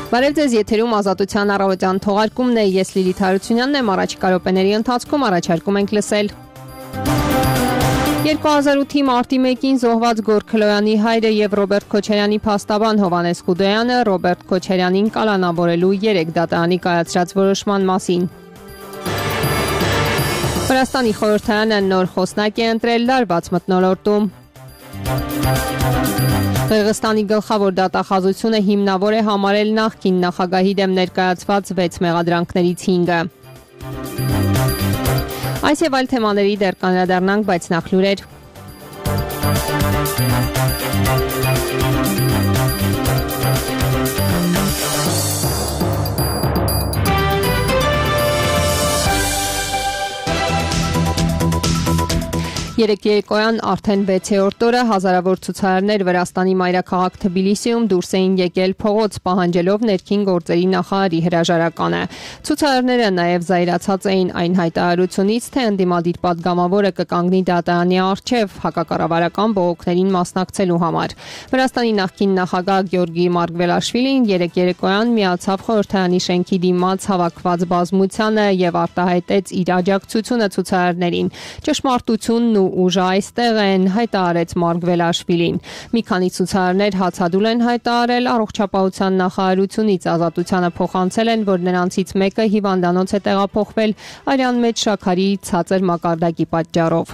Բարև ձեզ, եթերում ազատության առավոտյան թողարկումն է, ես Լիլիթ Հարությունյանն եմ, առաջիկա րոպեների ընթացքում առաջարկում ենք լսել։ 2008-ի մարտի 1-ին զոհված Գորգ Քլոյանի հայրը եւ Ռոբերտ Քոչարյանի փաստաբան Հովհաննես Խուդոյանը Ռոբերտ Քոչարյանին կալանավորելու 3 դատարանի կայացրած որոշման մասին։ Վրաստանի խորհրդարանը նոր խոսնակ է ընտրել լարված մթնոլորտում։ Ղրղստանի գլխավոր դատախազությունը հիմնավոր է համարել նախկին նախագահի դեմ ներկայացված 6 մեղադրանքներից 5-ը։ Այս եւ այլ թեմաների դեռ կանդրադառնանք, բայց նախ լուրեր։ Երեկ երեկոյան արդեն 6-րդ օրը հազարավոր ցուցարարներ Վրաստանի մայրաքաղաք Թբիլիսիում դուրս էին եկել փողոց պահանջելով ներքին գործերի նախարարի հրաժարականը։ Ցուցարարները նաև զայրացած էին այն հայտարարությունից, թե ընդդիմադիր պատգամավորը կկանգնի դատարանի առջև հակակառավարական բողոքներին մասնակցելու համար։ Վրաստանի նախկին նախագահ Գյորգի Մարգվելաշվիլին երեկ երեկոյան միացավ խորհրդարանի շենքի դիմաց հավաքված բազմությանը եւ արտահայտեց իր աջակցությունը ցուցարարներին։ Ճշմարտությունն ու ուժը այստեղ են, հայտարարեց Մարգվելաշվիլին։ Մի քանի ցուցարարներ հացադուլ են հայտարարել առողջապահության նախարարությունից, ազատությանը փոխանցել են, որ նրանցից մեկը հիվանդանոց է տեղափոխվել արյան մեջ շաքարի ցածր մակարդակի պատճառով։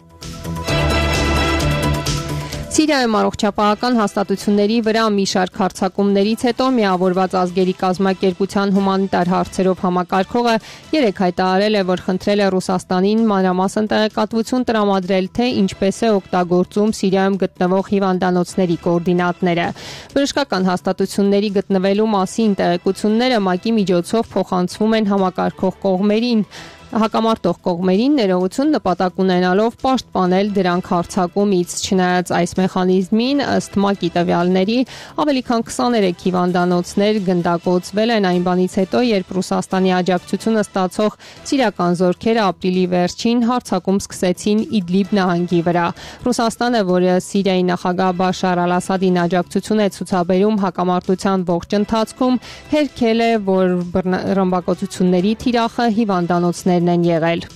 Սիրիայում առողջապահական հաստատությունների վրա մի շարք հարձակումներից հետո Միավորված ազգերի կազմակերպության հումանիտար հարցերով համակարգողը երեկ հայտարարել է, որ խնդրել է Ռուսաստանին մանրամասն տեղեկատվություն տրամադրել, թե ինչպես է օգտագործում Սիրիայում գտնվող հիվանդանոցների կոորդինատները։ Բժշկական հաստատությունների գտնվելու մասին տեղեկությունները ՄԱԿ-ի միջոցով փոխանցվում են համակարգող կողմերին։ Հակամարտող կողմերին ներողություն նպատակ ունենալով պաշտպանել դրանք հարձակումից, չնայած այս մեխանիզմին ըստ ՄԱԿ-ի տվյալների ավելի քան 23 հիվանդանոցներ գնդակոծվել են այն բանից հետո, երբ Ռուսաստանի աջակցությունը ստացող սիրիական զորքերը ապրիլի վերջին հարձակում սկսեցին Իդլիբ նահանգի վրա։ Ռուսաստանը, որը Սիրիայի նախագահ Բաշար Ալ-Ասադին աջակցություն է ցուցաբերում հակամարտության ողջ ընթացքում, հերքել է, որ ռմբակոծությունների թիրախը հիվանդանոցներ են եղել։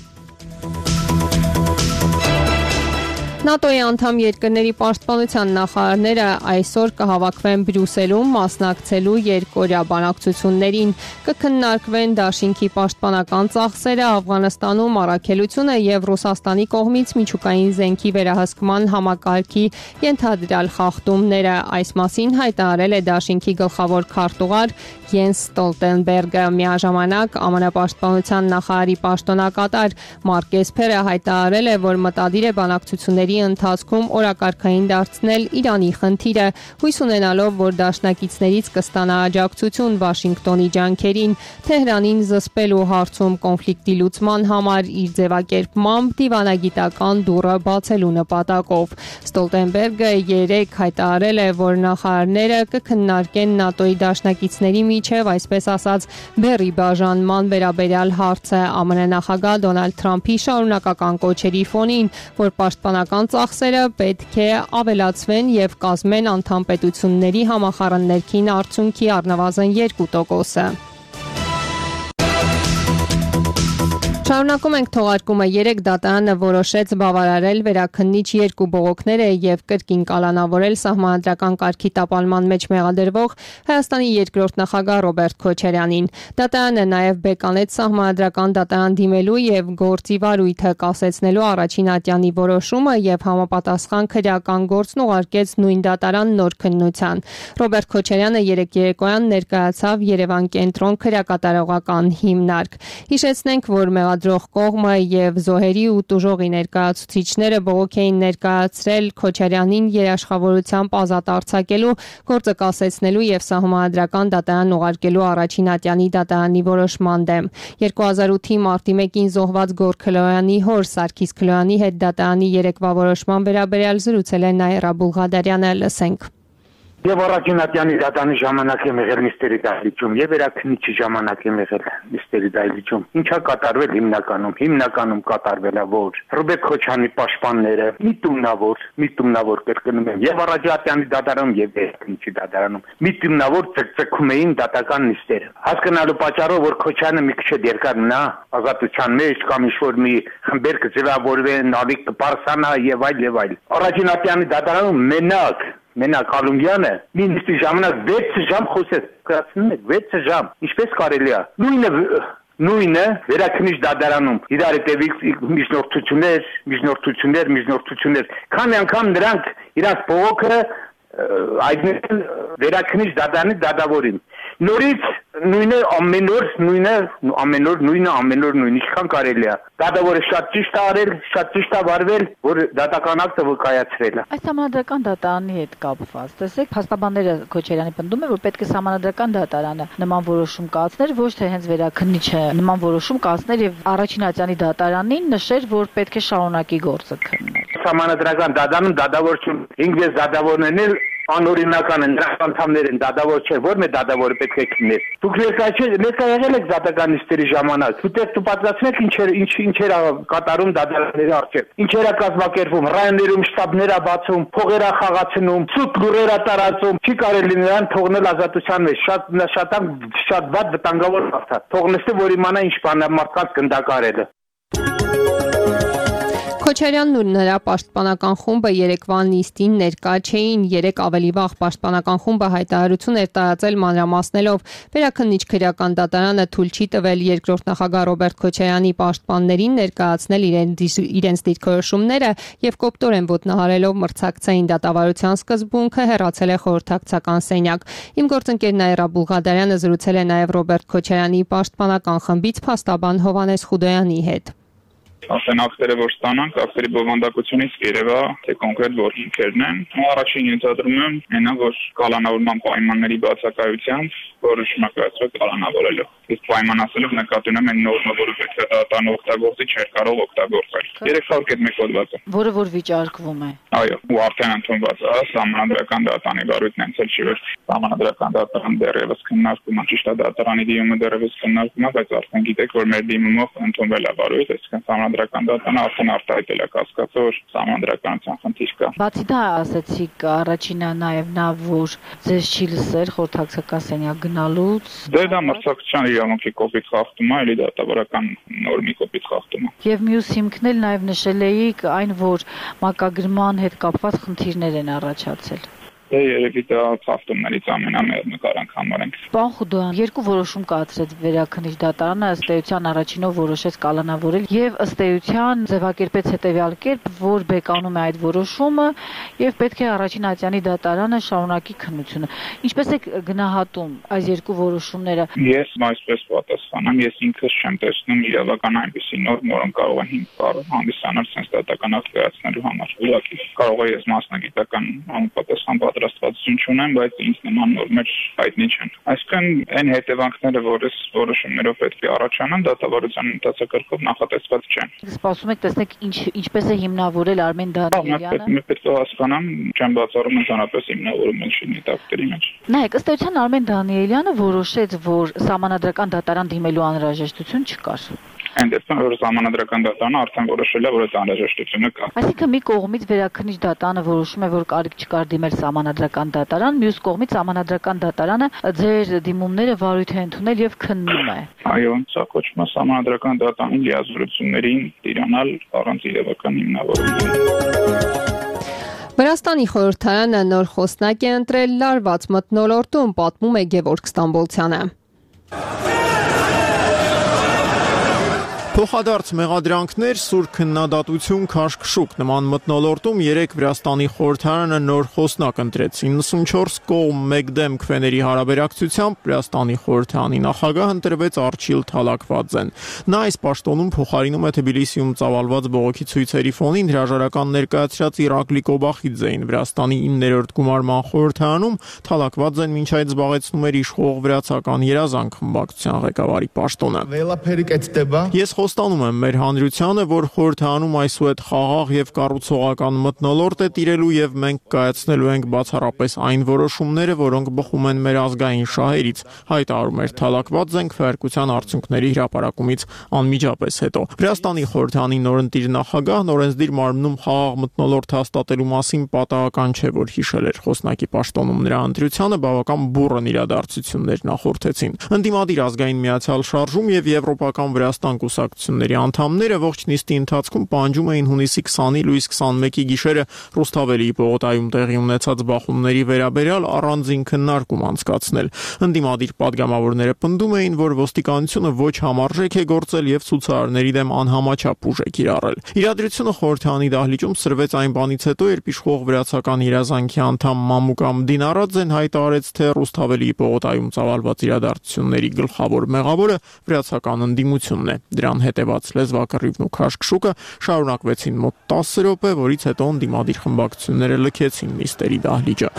ՆԱՏՕ-ի անդամ երկրների պաշտպանության նախարարները այսօր կհավաքվեն Բրյուսելում մասնակցելու երկօրյա բանակցություններին, կքննարկվեն Դաշինքի պաշտպանական ծախսերը, Աֆղանստանում առաքելությունը եւ Ռուսաստանի կողմից միջուկային զենքի վերահսկման համակարգի ենթադրյալ խախտումները։ Այս մասին հայտարարել է Դաշինքի գլխավոր քարտուղար Յենս Ստոլտենբերգը։ Միաժամանակ ԱՄՆ պաշտպանության նախարարի պաշտոնակատար Մարկ Էսփերը հայտարարել է, որ մտադիր է բանակցությունների ընթացքում օրակարգային դարձնել Իրանի խնդիրը, հույս ունենալով, որ դաշնակիցներից կստանա աջակցություն Վաշինգտոնի ջանքերին Թեհրանին զսպելու հարցում կոնֆլիկտի լուծման համար իր ձևակերպմամբ դիվանագիտական դուռը բացելու նպատակով։ Ստոլտենբերգը երեկ հայտարարել է, որ նախարարները կքննարկեն ՆԱՏՕ-ի դաշնակիցների միջև, այսպես ասած, բեռի բաժանման վերաբերյալ հարցը ԱՄՆ նախագահ Դոնալդ Թրամփի շարունակական կոչերի ֆոնին, որ պաշտպանական ծախսերը պետք է ավելացվեն եւ կազմեն անդամ պետությունների համախառն ներքին արդյունքի առնվազն 2%-ը։ Շարունակում ենք թողարկումը։ 3 դատարանը որոշեց բավարարել վերաքննիչ 2 բողոքները եւ կրկին կալանավորել սահմանադրական կարգի տապալման մեջ մեղադրվող Հայաստանի երկրորդ նախագահ Ռոբերտ Քոչարյանին։ Դատարանը նաեւ բեկանեց սահմանադրական դատարան դիմելու եւ գործի վարույթը կասեցնելու առաջին ատյանի որոշումը եւ համապատասխան քրեական գործն ուղարկեց նույն դատարան նոր քննության։ Ռոբերտ Քոչարյանը երեկ երեկոյան ներկայացավ Երևան կենտրոն քրեակատարողական հիմնարկ։ Հիշեցնենք, որ մեղադրող կողմը եւ զոհերի ու տուժողի ներկայացուցիչները բողոք էին ներկայացրել Քոչարյանին երաշխավորությամբ ազատ արձակելու, գործը կասեցնելու եւ սահմանադրական դատարան ուղարկելու առաջին ատյանի դատարանի որոշման դեմ։ 2008-ի մարտի 1-ին զոհված Գորգ Քլոյանի հոր Սարգիս Քլոյանի հետ դատարանի երեկվա որոշման վերաբերյալ զրուցել է Նաիրա Բուլղադարյանը, լսենք։ Եվ առաջինատյանի դատանի ժամանակ եմ եղել նիստերի դահլիճում եւ վերաքննիչի ժամանակ եմ եղել նիստերի դահլիճում։ Ինչա կատարվել հիմնականում կատարվել է որ Ռուբեկ Քոչյանի պաշտպանները միտումնավոր կրկնում եմ եւ առաջատյանի դատարանում եւ վերաքննիչի դատարանում միտումնավոր ցկցկում էին դատական նիստերը։ Հասկանալու պատճառով որ Քոչյանը մի քիչ երկար մնա ազատության մեջ կամ ինչ-որ մի խմբեր կձևավորվեն, նավիկ կպարսանա եւ այլ։ Առաջինատյանի դատարանում մենակ Ալումյանը մի նիստի ժամանակ 6 ժամ խոսեց, կրացնում եք 6 ժամ, ինչպես կարելի է։ Նույնը վերաքննիչ դատարանում իրար հետևից միջնորդություններ, քանի անգամ նրանք իրանց փողոքը այդն վերաքննիչ դատարանի դատավորին։ Նորից նույնը ամեն օր նույնը ինչքան կարելի է։ Դատավորը շատ ճիշտ է արել, շատ ճիշտ է վարվել, որ դատական ակտը վկայացրել է։ Այս համանդրական դատարանի հետ կապված, տեսեք, փաստաբանները Քոչարյանի պնդում են, որ պետք է համանդրական դատարանը նման որոշում կայացներ, ոչ թե հենց վերաքննիչը նման որոշում կայացներ եւ առաջինատյանի դատարանին նշեր, որ պետք է շարունակի գործը քննել։ Համանդրական դատարանում դատավորություն 5-6 դատավորներն էլ անօրինական են, նրանք անդամներ են, դատավոր չէ, որ մեր դատավորը պետք է քններ։ Դուք ներկա եղել եք դատական նիստերի ժամանակ, դուք պատկացնեք ինչեր կատարում դատարանների առջև, ինչեր է կազմակերպում, ռայոններում շտաբներ է բացում, փողեր է խաղացնում, ցույց լուրեր է տարածում, չի կարելի նրան թողնել ազատության մեջ, շատ վատ վտանգավոր մարդա։ Թողնստի որ իմանա ինչ բան է մարդկանց գնդակարելը։ Քոչարյանն ու նրա պաշտպանական խումբը երեկվա նիստին ներկա չէին, երեք ավելի վաղ պաշտպանական խումբը հայտարարություն էր տարածել մանրամասնելով վերաքննիչ քրեական դատարանը թույլ չի տվել երկրորդ նախագահ Ռոբերտ Քոչարյանի պաշտպաններին ներկայացնել իրենց դիրքորոշումները եւ կոպտորեն ոտնահարելով մրցակցային դատավարության սկզբունքը հեռացել է խորհրդակցական սենյակ։ Իմ գործընկեր Նաիրա Բուլղադարյանը զրուցել է նաեւ Ռոբերտ Քոչարյանի պաշտպանական խմբից փաստաբան Հովհաննես Խուդոյանի հետ։ Ասեն ակտերը որ ստանանք, ակտերի բովանդակությունից երևա, թե կոնկրետ որոշումներն են։ Առաջին ենթադրում եմ այնա, որ կալանավորման պայմանների բացակայությամբ որոշումը կայացվել կալանավորելով։ Իսկ պայման ասելով նկատի ունեմ այն նորմը, որը պետք է դատարան օգտագործի չէր կարող օգտագործել։ 301 հոդվածը, որը որ վիճարկվում է։ Այո, ու արդեն ընդունված է համանդրական դատարանի վարույթն այնցել չի որ համանդրական դատարան դեռևս քննարկում է, ճիշտ է դատարանի դիմումը դեռևս քննարկում է, բայց արդեն գիտեք որ մեր դիմումով ընդունվել է վարույթ, այսինքն համանդրական դատարանը արդեն արտահայտել է կասկածը, որ համանդրականության խնդիր կա։ Բացի դա ասացիք առաջինը նաև նա որ ձեզ չի լսել խորհրդակցական սենյակ գնալուց։ Դե դա մրցակցության իրավունքի կոպիտ խախտում է, էլի դատավարական նորմի կոպիտ խախտում է։ Եվ մյուս հիմքն էլ նաև նշել էիք այն, որ մակագրման հետ կապված խնդիրներ են առաջացել։ Դե երևի դա խախտումներից ամենամեծ նկարանք համարենք։ Պարոն Խուդոյան, երկու որոշում կայացրեց վերաքննիչ դատարանը, ըստ էության առաջինով որոշեց կալանավորել եւ ըստ էության ձևակերպեց հետեւյալ կերպ, որ բեկանում է այդ որոշումը եւ պետք է առաջինատյանի դատարանը շարունակի քննությունը։ Ինչպես է գնահատում այս երկու որոշումները։ Ես այսպես պատասխանեմ, ես ինքս չեմ տեսնում իրավական այնպիսի նորմ, որոնք կարող են հիմք հանդիսանալ sense դատական ակտ կայացնելու համար։ Ուղղակի կարող է ես մասնագիտական համապատասխան պատրաստվածություն չունեմ, բայց ինձ նման նորմեր հայտնի չեն։ Այսինքն այն հետևանքները, որ այս որոշումներով պետք է առաջանան, դատավարության ընթացակարգով նախատեսված չեն։ Սպասում եք տեսնեք ինչպես է հիմնավորել Արմեն Դանիելյանը։ Պետք է հասկանամ, չեմ բացառում ընդհանրապես հիմնավորումը շինի տակտերի մեջ։ Նայեք, ըստ էության Արմեն Դանիելյանը որոշեց, որ համանդրական դատարան դիմելու անհրաժեշտություն չկար։ Այն դեպքում որ համանդրական դատարանը արդեն որոշել է, որ այդ անհրաժեշտությունը կա։ Այսինքն մի կողմից վերաքննիչ դատարանը որոշում է, որ կարիք չկար դիմել համանդրական դատարան, մյուս կողմից համանդրական դատարանը ձեր դիմումները վարույթ է ընդունել եւ քննում է։ Այո, սա կոչվում է համանդրական դատարանի լիազորություններին տիրանալ առանց իրավական հիմնավորումների։ Վրաստանի խորհրդարանը նոր խոսնակ է ընտրել լարված մթնոլորտում, պատմում է Գևորգ Ստամբոլցյանը։ Փոխադարձ մեղադրանքներ, սուր քննադատություն, քաշքշուկ նման մթնոլորտում երեք Վրաստանի խորհրդարանը նոր խոսնակ ընտրեց 94 կողմ մեկ դեմ քվեների հարաբերակցությամբ Վրաստանի խորհրդարանի նախագահ ընտրվեց Արչիլ Թալաքվաձեն։ Նա այս պաշտոնում փոխարինում է Թբիլիսիում ծավալված բողոքի ցույցերի ֆոնին հրաժարական ներկայացրած Իրակլի Կոբախիձեին։ Վրաստանի 9-րդ գումարման խորհրդարանում Թալաքվաձեն մինչ այդ զբաղեցնում էր իշխող վրացական երազանք խմբակցության ղեկավարի պաշտոնը։ Ես Խոստանում եմ մեր հանրությանը, որ խորհրդանում այսուհետ խաղաղ եւ կառուցողական մթնոլորտ է տիրելու եւ մենք կայացնելու ենք բացառապես այն որոշումները, որոնք բխում են մեր ազգային շահերից, հայտարարում էր Թալաքված զենքվարկության արդյունքների հրապարակումից անմիջապես հետո։ Վրաստանի խորհրդանի նորընտիր նախագահն օրենսդիր մարմնում խաղաղ մթնոլորտ հաստատելու մասին պատահական չէ, որ հիշել էր խոսնակի պաշտոնում նրա ընտրությանը բավական բուռն իրադարձություններ նախորդեցին։ Ընդդիմադիր ազգային միացյալ շարժում եւ Եվրոպական Վրաստան կուսակցությունների անդամները ողջ նիստի ընթացքում պահանջում էին հունիսի 20-ի լույս 21-ի գիշերը Ռուսթավելիի պողոտայում տեղի ունեցած բախումների վերաբերյալ առանձին քննարկում անցկացնել։ Ընդդիմադիր падգամավորները պնդում էին, որ ոստիկանությունը ոչ համարժեք է գործել եւ ցուցարարների դեմ անհամաչափ ուժ է կիրառել։ Իրադրությունը խորհրդանի դահլիճում սրվեց այն բանից հետո, երբ իշխող վրացական երազանքի անդամ Մամուկ Ամդին Արաձեն հայտարարեց, թե Ռուսթավելիի պողոտայում ծավալված իրադարձությունների գլխավոր մեղավորը վրացական ընդդիմությունն է։ Դրան հետևած լեզվակռիվն ու քաշքշուկը շարունակվեցին մոտ 10 րոպե, որից հետո ընդդիմադիր խմբակցությունները լքեցին նիստերի դահլիճը։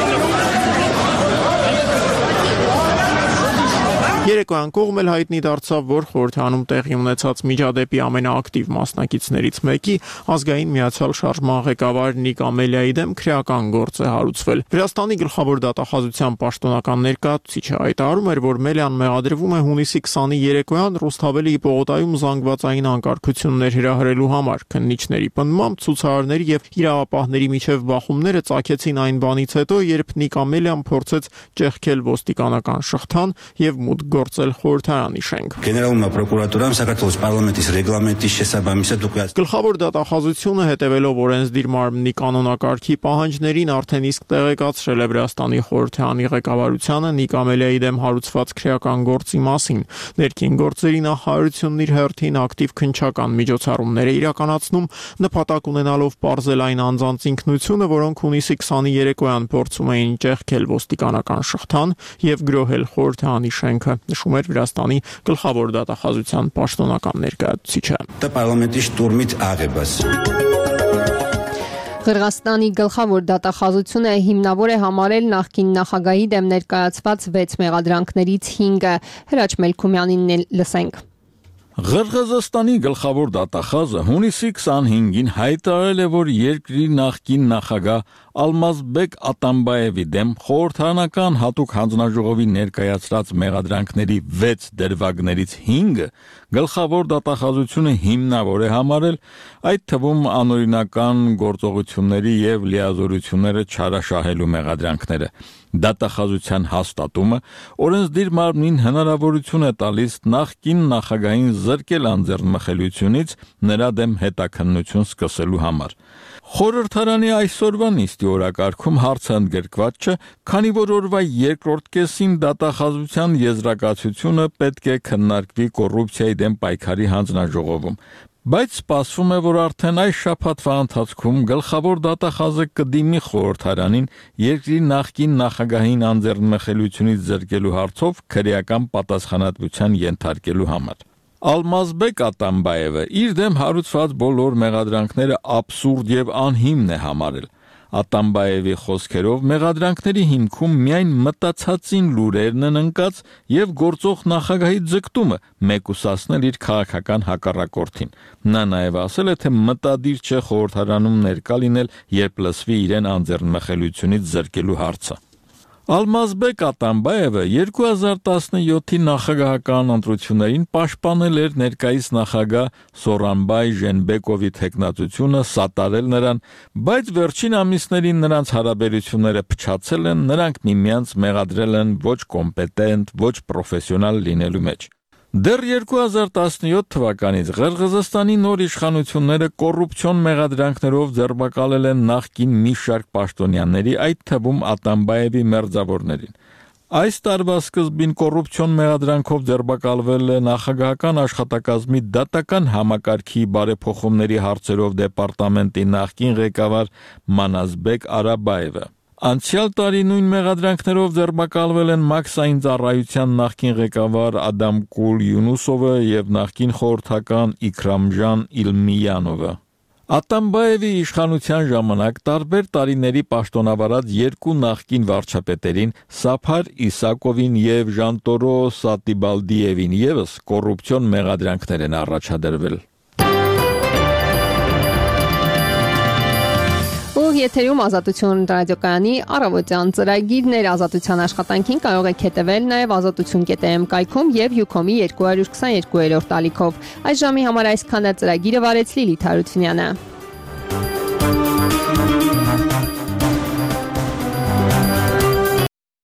Երեկոյան կողմել հայտնի դարձավ, որ խորհրդանում տեղի ունեցած միջադեպի ամենաակտիվ մասնակիցներից մեկի ազգային միացյալ շարժման ղեկավար Նիկ Ամելիայի դեմ քրեական գործ է հարուցվել։ Վրաստանի գլխավոր դատախազության պաշտոնական ներկայացուցիչը հայտարարում էր, որ Մելիան մեղադրվում է հունիսի 20-ի երեկոյան Ռուսթավելիի պողոտայում զանգվածային անկարգություններ հրահրելու համար։ Քննիչների պնդմամբ ցուցարարների եւ իրավապահների միջև բախումները ծագեցին այն բանից հետո, երբ Նիկ Ամելիան փորձեց ճեղքել ոստիկանական շղթան եւ մուտք գործել խորհրդարանի շենք։ Գեներալնա պրոկուրատուրան Սակրատլոս պարլամենտის ռեգլամենտի შესაბამისად უკვე Գլխավոր դատախազությունը հետևելով օրենսդիր մարմնի կանոնակարգի պահանջներին արդեն իսկ տեղեկացրել է Վրաստանի խորհրդարանի ղեկավարությանը Նիկ Ամելիայի դեմ հարուցված քրեական գործի մասին։ Ներքին գործերի նախարարությունն իր հերթին ակտիվ քննչական միջոցառումներ է իրականացնում, նպատակ ունենալով պարզել այն անձանց ինքնությունը, որոնք հունիսի 20-ի երեկոյան փորձում էին ճեղքել ոստիկանական շղթան եւ գրոհել խորհրդարանի շենքը, նշում էր Վրաստանի գլխավոր դատախազության պաշտոնական ներկայացուցիչը։ Դա պարլամենտի շտուրմից աղեբաս։ Qırğızstani գլխավոր դատախազությունը հիմնավոր է համարել նախկին նախագահի դեմ ներկայացված 6 մեղադրանքներից 5-ը։ Հրաչ Մելքումյանին լսենք։ Qırğızstani գլխավոր դատախազը հունիսի 25-ին հայտարարել է, որ երկրի նախկին նախագահ Ալմազբեկ Ատամբաևի դեմ խորհրդարանական հատուկ հանձնաժողովի ներկայացրած մեղադրանքների 6 դրվագներից 5-ը գլխավոր դատախազությունը հիմնավոր է համարել, այդ թվում անօրինական գործողությունների եւ լիազորությունները չարաշահելու մեղադրանքները։ Դատախազության հաստատումը օրենսդիր մարմնին հնարավորություն է տալիս նախկին նախագահին զրկել անձեռնմխելիությունից նրա դեմ հետաքննություն սկսելու համար։ Խորհրդարանի այսօրվա նիստի օրակարգում հարցը ընդգրկված չէ, քանի որ օրվա երկրորդ կեսին դատախազության եզրակացությունը պետք է քննարկվի կոռուպցիայի դեմ պայքարի հանձնաժողովում։ Բայց սպասվում է, որ արդեն այս շաբաթվա ընթացքում գլխավոր դատախազը կդիմի խորհրդարանին երկրի նախկին նախագահին անձեռնմխելիությունից զրկելու հարցով քրեական պատասխանատվության ենթարկելու համար։ Ալմազբեկ Ատամբաևը իր դեմ հարուցված բոլոր մեղադրանքները աբսուրդ եւ անհիմն է համարել։ Ատամբաևի խոսքերով մեղադրանքների հիմքում միայն մտածածին լուրերն են ընկած եւ գործող նախագահի ձգտումը մեկուսացնել իր քաղաքական հակառակորդին։ Նա նաեւ ասել է, թե մտադիր չէ խորհրդարանում ներկա լինել, երբ լսվի իրեն անձեռնմխելիությունից զրկելու հարցը։ Ալմազբեկ Ատամբաևը 2017-ի նախագահական ընտրություններին պաշտպանել էր ներկայիս նախագահ Սորանբայ Ժենբեկովի թեկնածությունը, սատարել նրան, բայց վերջին ամիսներին նրանց հարաբերությունները փչացել են, նրանք միմյանց մեղադրել են ոչ կոմպետենտ, ոչ պրոֆեսիոնալ լինելու մեջ։ Դեռ 2017 թվականից Qırğızstani նոր իշխանությունները կոռուպցիոն մեղադրանքներով ձերբակալել են նախկին մի շարք պաշտոնյաների, այդ թվում Ատամբաևի մերձավորներին։ Այս տարվա սկզբին կոռուպցիոն մեղադրանքով ձերբակալվել է նախագահական աշխատակազմի դատական համակարգի բարեփոխումների հարցերով դեպարտամենտի նախկին ղեկավար Մանազբեկ Արաբաևը։ Անցյալ տարի նույն մեղադրանքներով ձերբակալվել են Մաքսային ծառայության նախկին ղեկավար Ադամկուլ Յունուսովը եւ նախկին խորհրդական Իքրամժան Իլմիյանովը։ Ատամբաևի իշխանության ժամանակ տարբեր տարիների պաշտոնավարած երկու նախկին վարչապետերին Սափար Իսակովին եւ Ժանտորո Սատիբալդիևին եւս կոռուպցիոն մեղադրանքներ են առաջադրվել։ Եթերում Ազատություն ռադիոկայանի առավոտյան ծրագիրներ Ազատության աշխատանքին կարող եք հետևել նաև azatutun.am կայքում եւ Ucom-ի 222-րդ ալիքով։ Այս ժամի համար այսքանը ծրագիրը վարեց Լիլիթ Հարությունյանը։